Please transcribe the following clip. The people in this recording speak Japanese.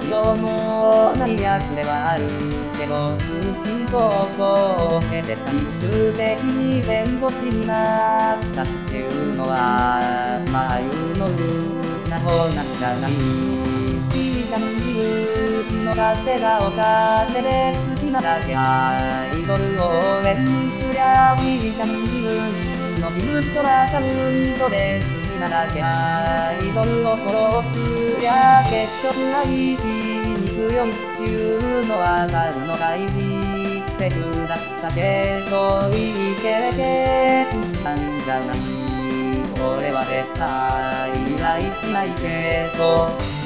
しようもない奴ではあるけど、通信高校を経て最終的に弁護士になったっていうのは、まあ言うのな方なんじゃない。いいじゃん自分の稼がお金で好きなだけアイドルを応援すりゃいいじゃん自分の事務所アカウントで好きなだけアイドルをフォローすりゃ結局 IP に強いっていうのはただの開示セフだったけどいい経験したんじゃない。俺は絶対依頼しないけど